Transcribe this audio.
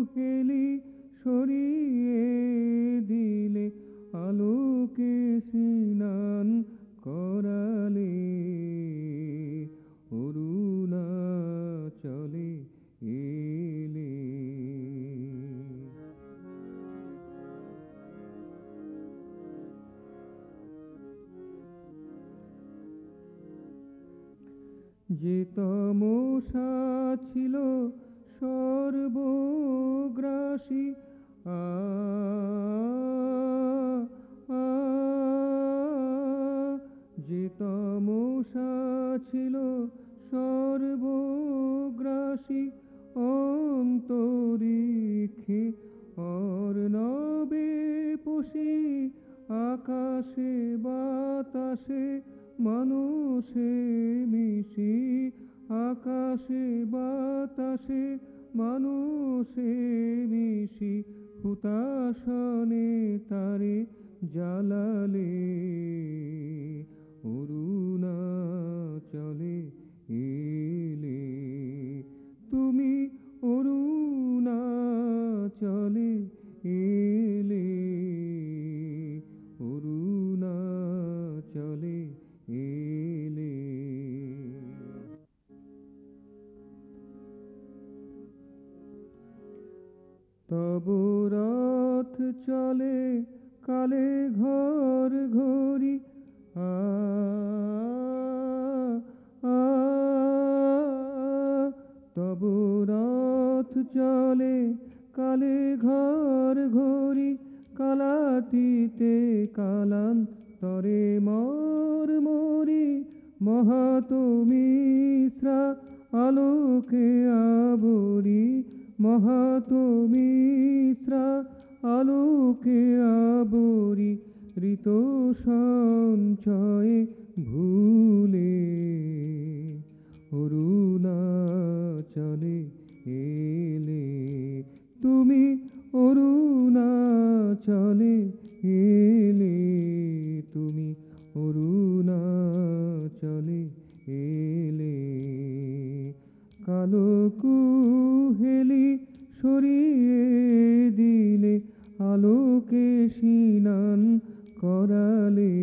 কুহেলি সরিয়ে দিলে, আলোকে স্নান করালে, অরুণাচলে এলে। যে তমসা ছিল সর্বগ্রাসী, যে তমসা ছিল সর্বগ্রাসী, অন্তরিক্ষে অর্ণবে পশি, আকাশে বাতাসে মানুষে মিশি, আকাশে বাতাসে মানুষে মিশি, হুতাশনে তারে জ্বালালে, অরুণাচলে এলে। তুমি অরুণাচলে এলে, অরুণাচলে এলে। তব রথ চলে কালে ঘর ঘড়ি, তব রথ চলে কালে ঘর ঘড়ি, কালাতীতে কালান্তরে মর মরি, মহাতমিশ্রা আলোকে আবরি, মহাতমিশ্রা আলোকে আবরি, ঋত সঞ্চয়ে ভুলে, অরুণাচলে এলে। তুমি অরুণাচলে এলে, তুমি অরুণাচলে এলে। কালো কুহেলি সরিয়ে দিলে, আলোকে স্নান করালে,